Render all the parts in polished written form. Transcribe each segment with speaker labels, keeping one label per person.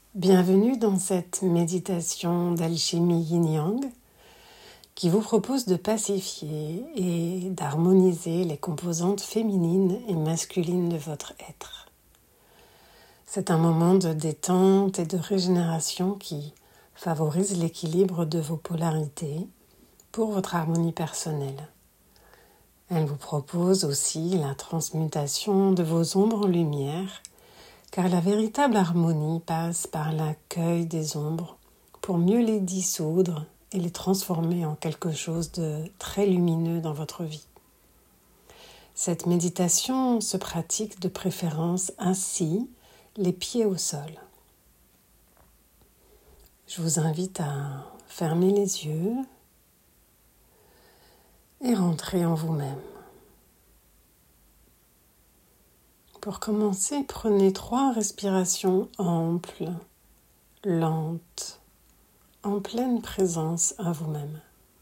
Speaker 1: Bienvenue dans cette méditation d'alchimie yin-yang qui vous propose de pacifier et d'harmoniser les composantes féminines et masculines de votre être. C'est un moment de détente et de régénération qui favorise l'équilibre de vos polarités pour votre harmonie personnelle. Elle vous propose aussi la transmutation de vos ombres en lumière, car la véritable harmonie passe par l'accueil des ombres pour mieux les dissoudre et les transformer en quelque chose de très lumineux dans votre vie. Cette méditation se pratique de préférence assis, les pieds au sol. Je vous invite à fermer les yeux et rentrer en vous-même. Pour commencer, prenez 3 respirations amples, lentes, en pleine présence à vous-même.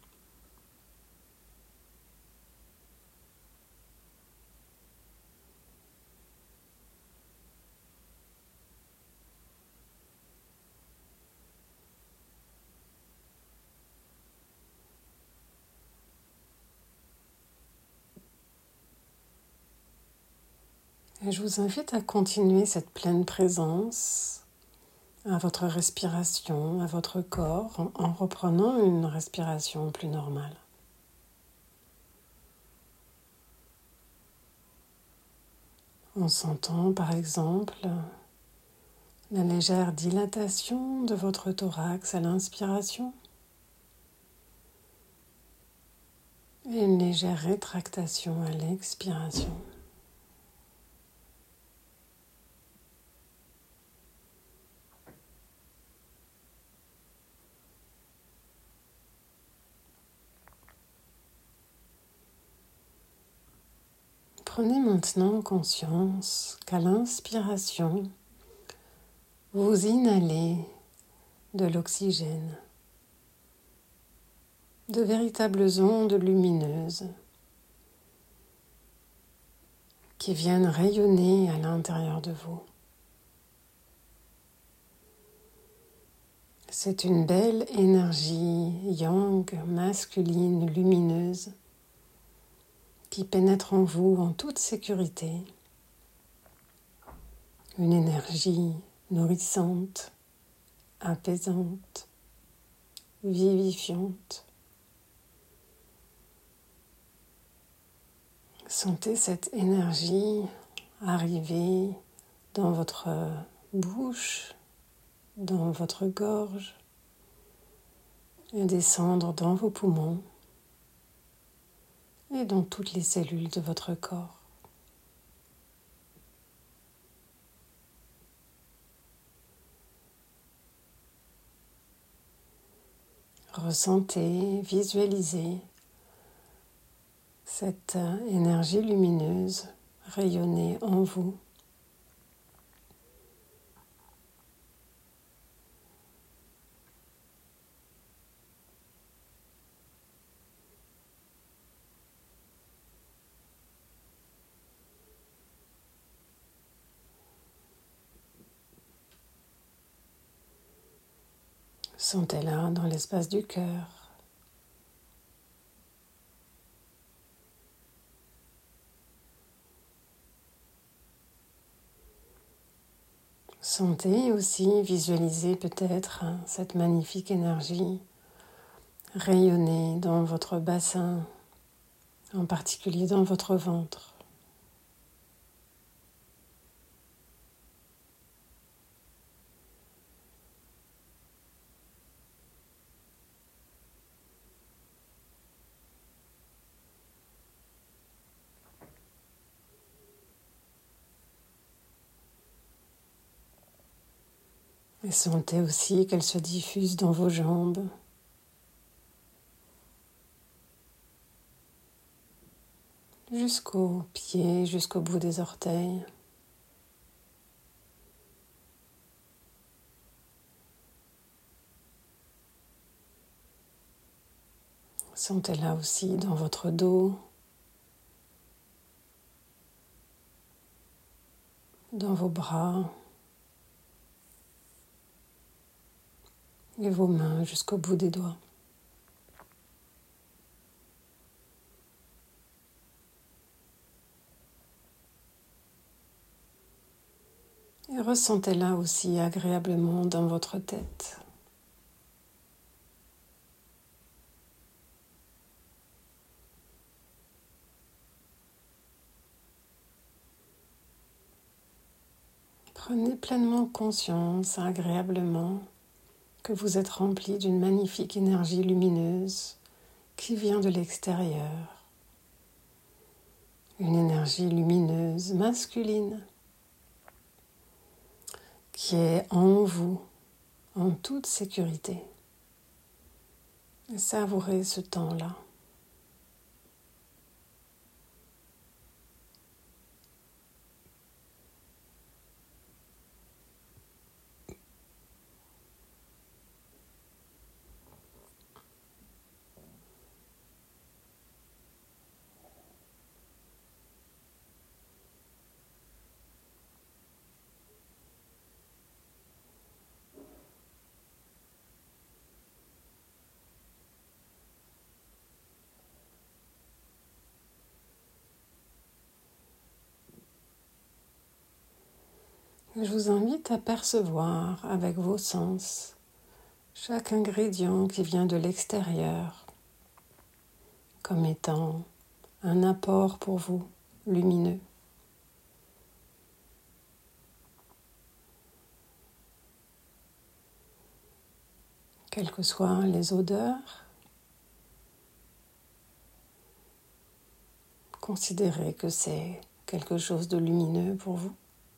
Speaker 1: Et je vous invite à continuer cette pleine présence à votre respiration, à votre corps, en reprenant une respiration plus normale. En sentant par exemple la légère dilatation de votre thorax à l'inspiration et une légère rétractation à l'expiration. Prenez maintenant conscience qu'à l'inspiration, vous inhalez de l'oxygène, de véritables ondes lumineuses qui viennent rayonner à l'intérieur de vous. C'est une belle énergie yang, masculine, lumineuse, qui pénètre en vous en toute sécurité. Une énergie nourrissante, apaisante, vivifiante. Sentez cette énergie arriver dans votre bouche, dans votre gorge et descendre dans vos poumons et dans toutes les cellules de votre corps. Ressentez, visualisez cette énergie lumineuse rayonner en vous. Sentez-la dans l'espace du cœur. Sentez aussi, visualisez peut-être cette magnifique énergie rayonner dans votre bassin, en particulier dans votre ventre. Et sentez aussi qu'elle se diffuse dans vos jambes. Jusqu'aux pieds, jusqu'au bout des orteils. Sentez-la aussi dans votre dos, dans vos bras, et vos mains jusqu'au bout des doigts. Et ressentez-la aussi agréablement dans votre tête. Prenez pleinement conscience, agréablement, que vous êtes rempli d'une magnifique énergie lumineuse qui vient de l'extérieur. Une énergie lumineuse masculine qui est en vous, en toute sécurité. Et savourez ce temps-là. Je vous invite à percevoir avec vos sens chaque ingrédient qui vient de l'extérieur comme étant un apport pour vous lumineux. Quelles que soient les odeurs, considérez que c'est quelque chose de lumineux pour vous.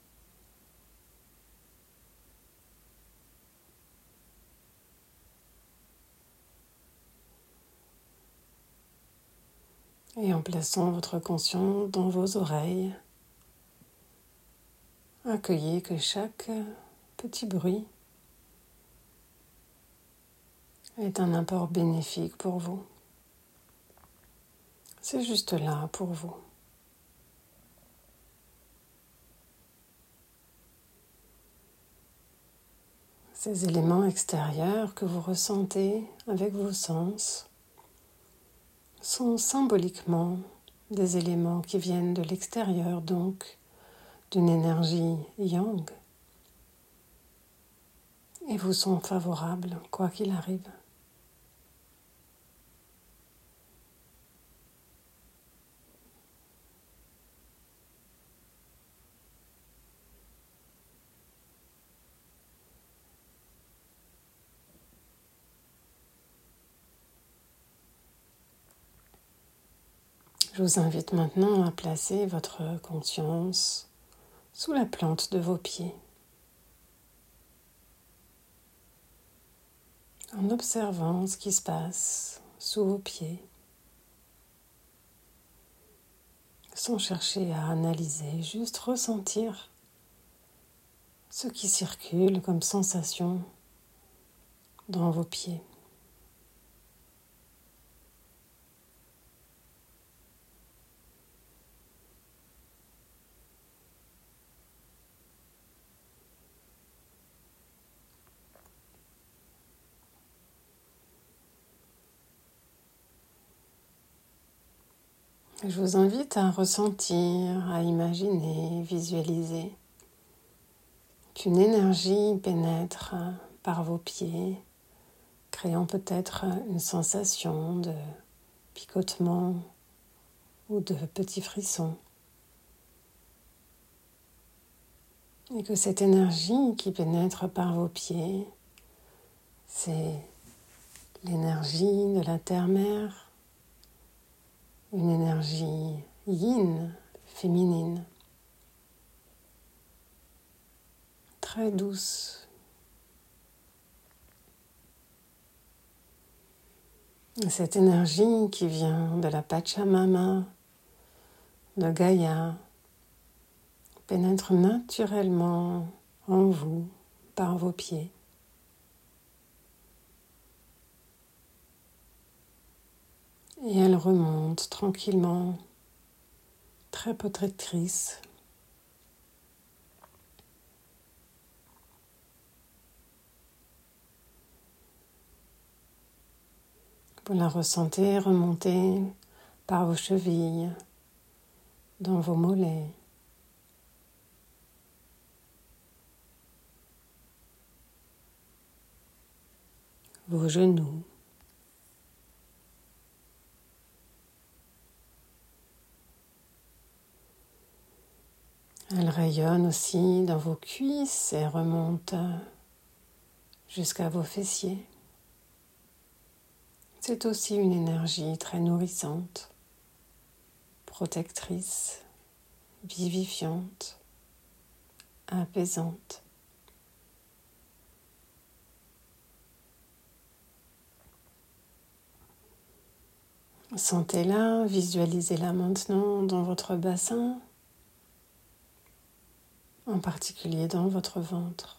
Speaker 1: Et en plaçant votre conscience dans vos oreilles, accueillez que chaque petit bruit est un apport bénéfique pour vous. C'est juste là pour vous. Ces éléments extérieurs que vous ressentez avec vos sens sont symboliquement des éléments qui viennent de l'extérieur, donc d'une énergie yang, et vous sont favorables quoi qu'il arrive. Je vous invite maintenant à placer votre conscience sous la plante de vos pieds, en observant ce qui se passe sous vos pieds, sans chercher à analyser, juste ressentir ce qui circule comme sensation dans vos pieds. Je vous invite à ressentir, à imaginer, visualiser qu'une énergie pénètre par vos pieds, créant peut-être une sensation de picotement ou de petits frissons. Et que cette énergie qui pénètre par vos pieds, c'est l'énergie de la terre-mère, une énergie yin, féminine, très douce. Et cette énergie qui vient de la Pachamama, de Gaïa, pénètre naturellement en vous par vos pieds. Et elle remonte tranquillement, très protectrice. Vous la ressentez remonter par vos chevilles, dans vos mollets, vos genoux. Elle rayonne aussi dans vos cuisses et remonte jusqu'à vos fessiers. C'est aussi une énergie très nourrissante, protectrice, vivifiante, apaisante. Sentez-la, visualisez-la maintenant dans votre bassin, en particulier dans votre ventre.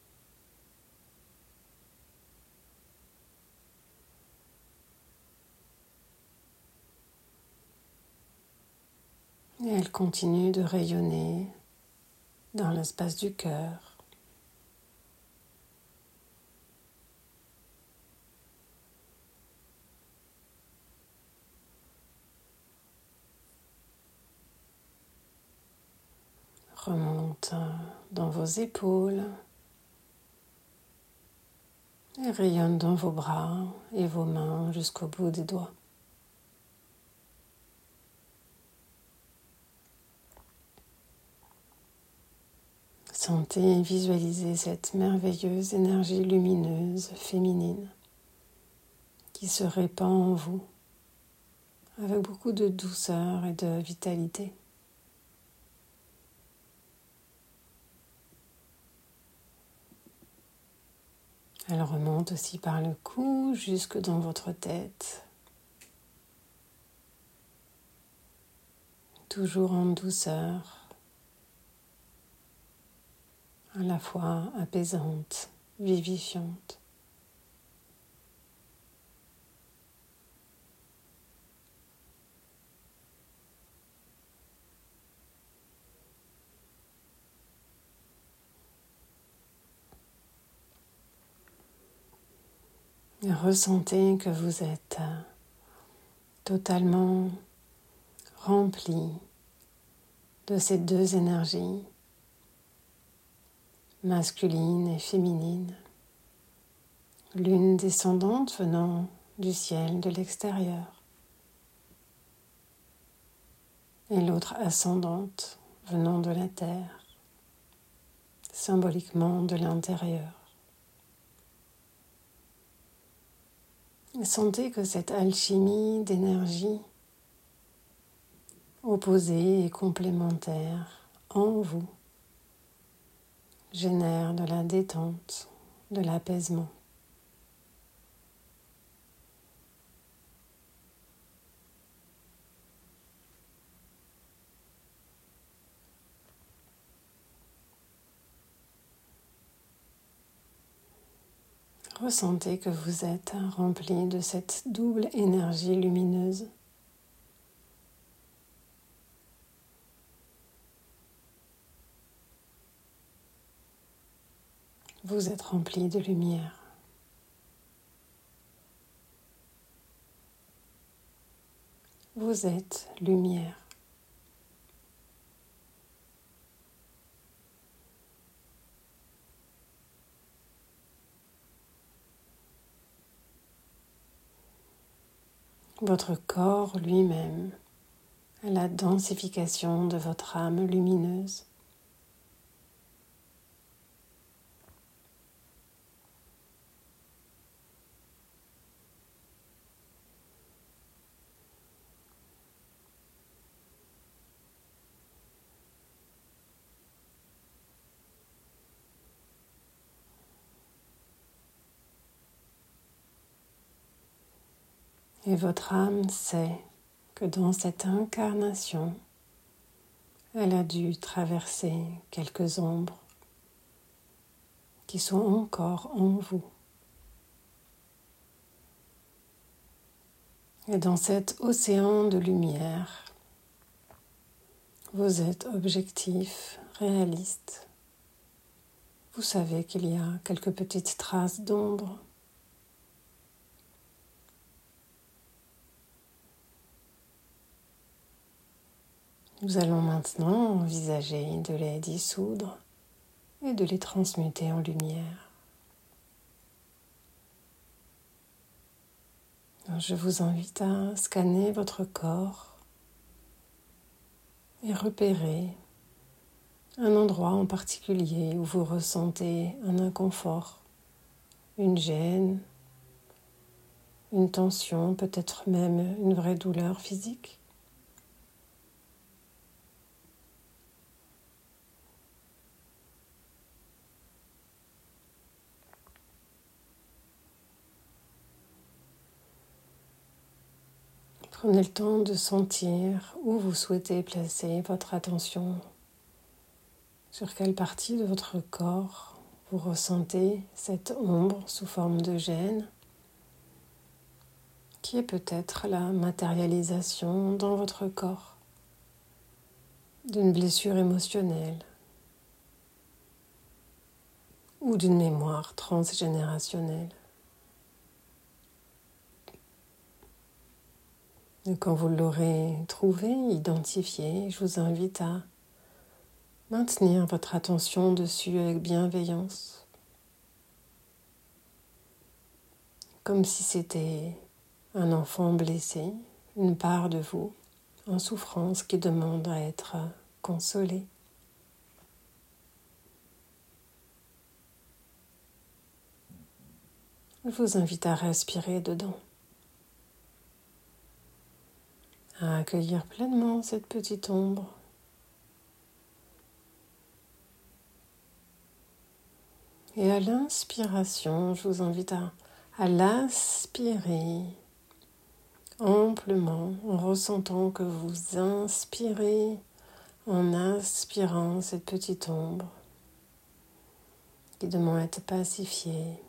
Speaker 1: Et elle continue de rayonner dans l'espace du cœur. Remonte dans vos épaules et rayonne dans vos bras et vos mains jusqu'au bout des doigts. Sentez et visualisez cette merveilleuse énergie lumineuse féminine qui se répand en vous avec beaucoup de douceur et de vitalité. Elle remonte aussi par le cou jusque dans votre tête, toujours en douceur, à la fois apaisante, vivifiante. Et ressentez que vous êtes totalement rempli de ces deux énergies, masculine et féminine, l'une descendante venant du ciel, de l'extérieur, et l'autre ascendante venant de la terre, symboliquement de l'intérieur. Et sentez que cette alchimie d'énergie opposée et complémentaire en vous génère de la détente, de l'apaisement. Ressentez que vous êtes rempli de cette double énergie lumineuse. Vous êtes rempli de lumière. Vous êtes lumière. Votre corps lui-même est la densification de votre âme lumineuse. Et votre âme sait que dans cette incarnation, elle a dû traverser quelques ombres qui sont encore en vous. Et dans cet océan de lumière, vous êtes objectif, réaliste. Vous savez qu'il y a quelques petites traces d'ombre. Nous allons maintenant envisager de les dissoudre et de les transmuter en lumière. Alors, je vous invite à scanner votre corps et repérer un endroit en particulier où vous ressentez un inconfort, une gêne, une tension, peut-être même une vraie douleur physique. Prenez le temps de sentir où vous souhaitez placer votre attention, sur quelle partie de votre corps vous ressentez cette ombre sous forme de gêne, qui est peut-être la matérialisation dans votre corps d'une blessure émotionnelle ou d'une mémoire transgénérationnelle. Et quand vous l'aurez trouvé, identifié, je vous invite à maintenir votre attention dessus avec bienveillance, comme si c'était un enfant blessé, une part de vous en souffrance qui demande à être consolée. Je vous invite à respirer dedans, à accueillir pleinement cette petite ombre. Et à l'inspiration, je vous invite à l'aspirer amplement en ressentant que vous inspirez en aspirant cette petite ombre qui demande à être pacifiée.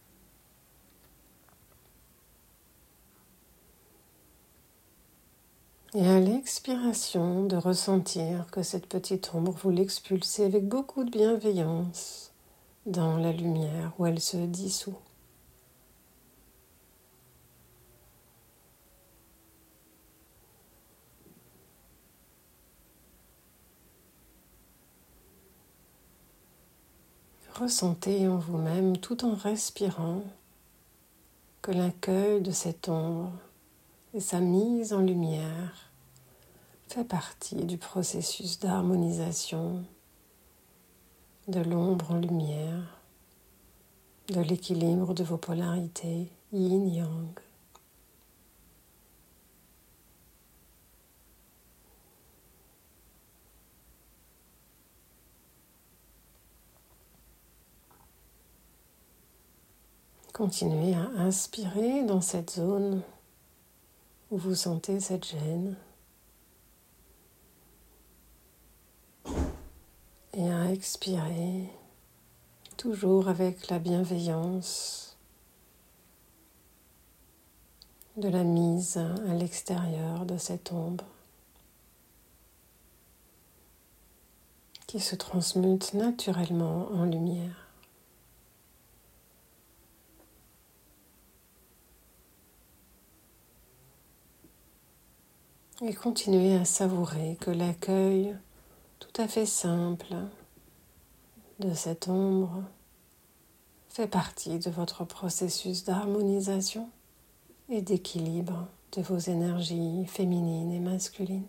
Speaker 1: Et à l'expiration, de ressentir que cette petite ombre, vous l'expulsez avec beaucoup de bienveillance dans la lumière où elle se dissout. Ressentez en vous-même, tout en respirant, que l'accueil de cette ombre et sa mise en lumière fait partie du processus d'harmonisation de l'ombre en lumière, de l'équilibre de vos polarités yin-yang. Continuez à inspirer dans cette zone où vous sentez cette gêne et à expirer toujours avec la bienveillance de la mise à l'extérieur de cette ombre qui se transmute naturellement en lumière. Et continuez à savourer que l'accueil tout à fait simple de cette ombre fait partie de votre processus d'harmonisation et d'équilibre de vos énergies féminines et masculines.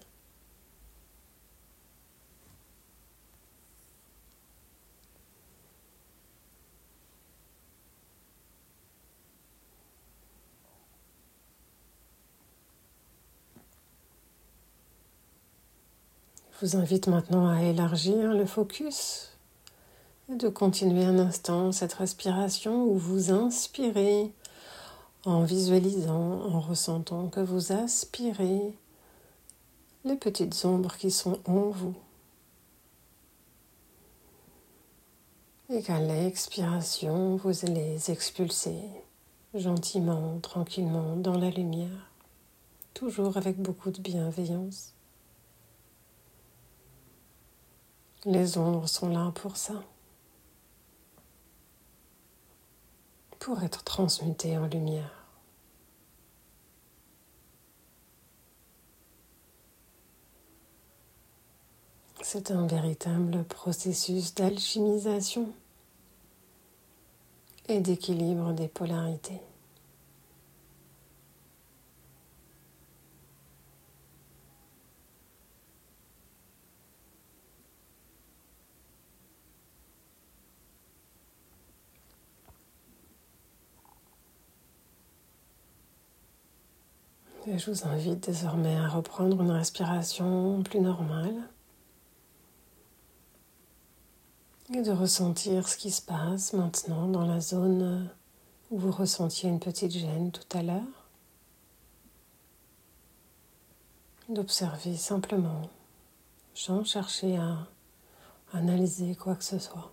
Speaker 1: Je vous invite maintenant à élargir le focus et de continuer un instant cette respiration où vous inspirez en visualisant, en ressentant que vous aspirez les petites ombres qui sont en vous. Et qu'à l'expiration, vous les expulsez gentiment, tranquillement dans la lumière, toujours avec beaucoup de bienveillance. Les ombres sont là pour ça, pour être transmutées en lumière. C'est un véritable processus d'alchimisation et d'équilibre des polarités. Et je vous invite désormais à reprendre une respiration plus normale et de ressentir ce qui se passe maintenant dans la zone où vous ressentiez une petite gêne tout à l'heure. D'observer simplement, sans chercher à analyser quoi que ce soit.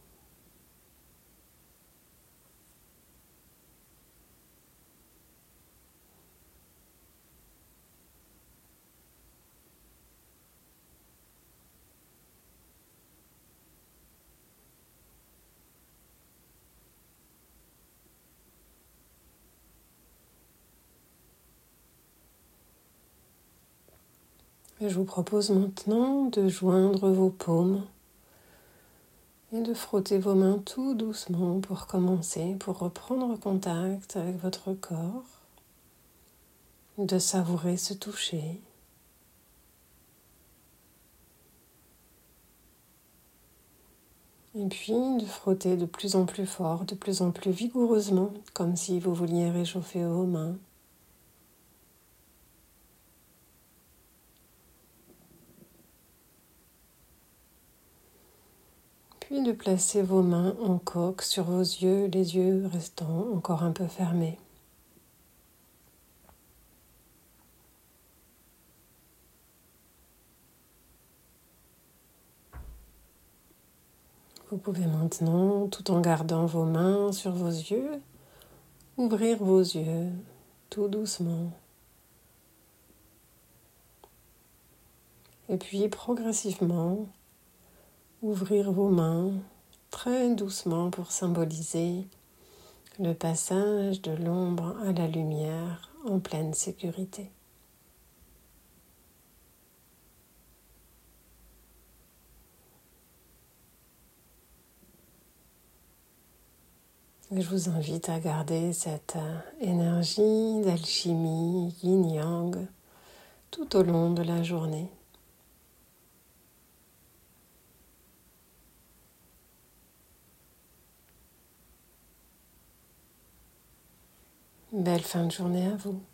Speaker 1: Et je vous propose maintenant de joindre vos paumes et de frotter vos mains tout doucement pour commencer, pour reprendre contact avec votre corps, de savourer ce toucher. Et puis de frotter de plus en plus fort, de plus en plus vigoureusement, comme si vous vouliez réchauffer vos mains. Puis de placer vos mains en coque sur vos yeux, les yeux restant encore un peu fermés. Vous pouvez maintenant, tout en gardant vos mains sur vos yeux, ouvrir vos yeux tout doucement. Et puis progressivement, ouvrir vos mains très doucement pour symboliser le passage de l'ombre à la lumière en pleine sécurité. Et je vous invite à garder cette énergie d'alchimie yin-yang tout au long de la journée. Belle fin de journée à vous.